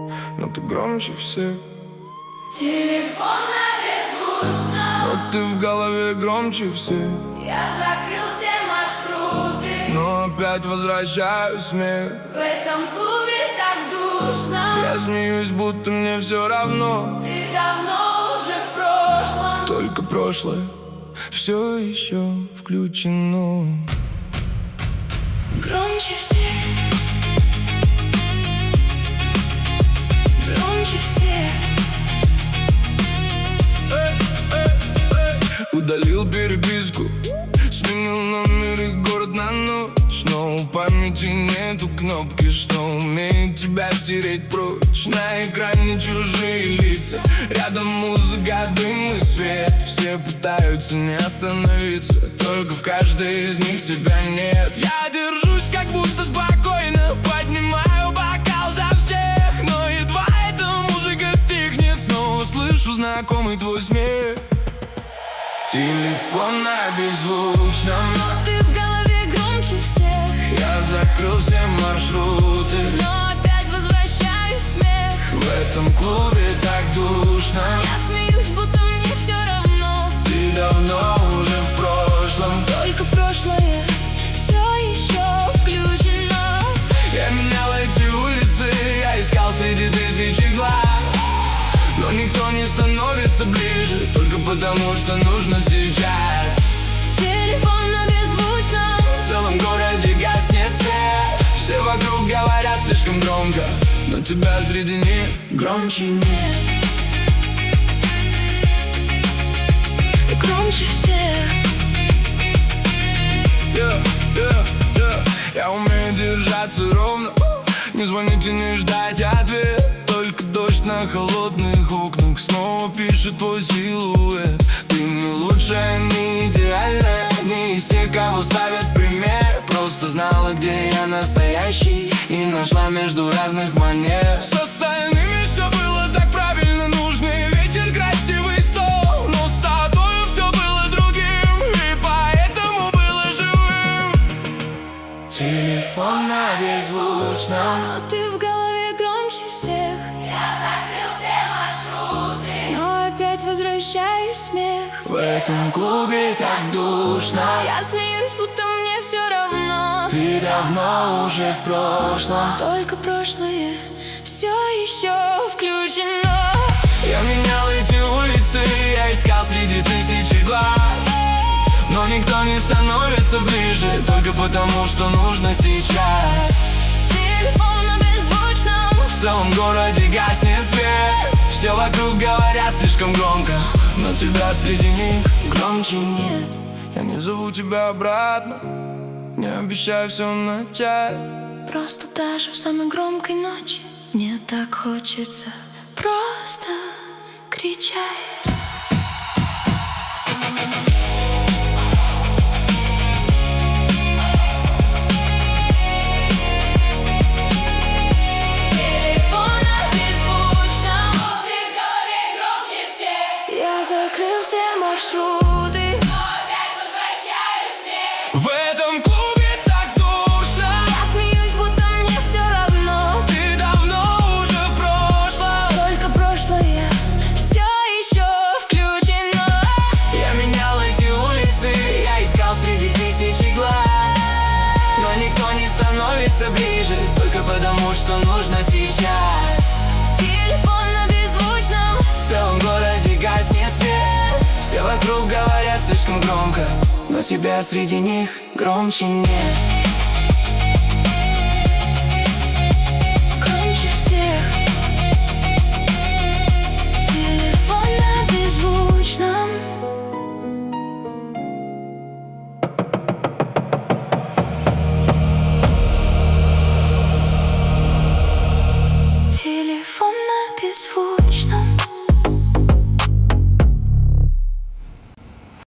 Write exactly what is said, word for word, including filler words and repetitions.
но ты громче всех. Телефон на беззвучном, но ты в голове громче всех. я закрыл все маршруты, но опять возвращаю смех. в этом клубе так душно. Я смеюсь, будто мне все равно. Ты давно уже в прошлом, только прошлое все еще включено. громче всех, громче всех. Удалил переписку, сменил номер и город на ночь, но у памяти нету кнопки, что умеет тебя стереть прочь. На экране чужие лица, рядом музыка, дым и свет. Все пытаются не остановиться, только в каждой из них тебя нет. Я держусь как будто спокойно, поднимаю бокал за всех, но едва эта музыка стихнет, снова слышу знакомый твой смех. Телефон на беззвучном, но ты в голове громче всех. я закрыл все маршруты, но опять возвращаю смех. в этом клубе так душно. Я смеюсь, будто мне все равно. Ты давно уже в прошлом, только прошлое все еще включено. Я менял эти улицы, я искал среди тысячи глаз, но никто не становится ближе, только потому что нужно сейчас. Телефон на беззвучном, в целом городе гаснет свет. Все вокруг говорят слишком громко, но тебя среди них громче нет. громче всех. yeah, yeah, yeah. Я умею держаться ровно, не звонить и не ждать ответ. Только дождь на холодных окнах снова пишет твой силуэт. Ты не лучшая, не идеальная, не из тех, кого ставят пример. Просто знала, где я настоящий, и нашла между разных манер. С остальными все было так правильно, нужный вечер, красивый стол, но с тобой все было другим, и поэтому было живым. Телефон на беззвучном, но ты в голове громче всех. Я закрыл все маршруты, но опять возвращаю смех. в этом клубе так душно. Я смеюсь, будто мне все равно. Ты давно уже в прошлом, только прошлое все еще включено. я менял эти улицы, я искал среди тысячи глаз, но никто не становится ближе, только потому что нужно сейчас. Телефон на беззвучном, в целом городе гаснет свет. Все вокруг говорят слишком громко, но тебя среди них громче нет. Я не зову тебя обратно, не обещаю все начать. просто даже в самой громкой ночи мне так хочется просто кричать. Закрыл все маршруты, но опять возвращаю смех. В этом клубе так душно. я смеюсь, будто мне все равно. Ты давно уже в прошлом, только прошлое все еще включено. я менял эти улицы, я искал среди тысячи глаз, но никто не становится ближе, только потому что нужно сейчас. Телефон на беззвучном, В целом городе гаснет свет. Все вокруг говорят слишком громко, но тебя среди них громче нет.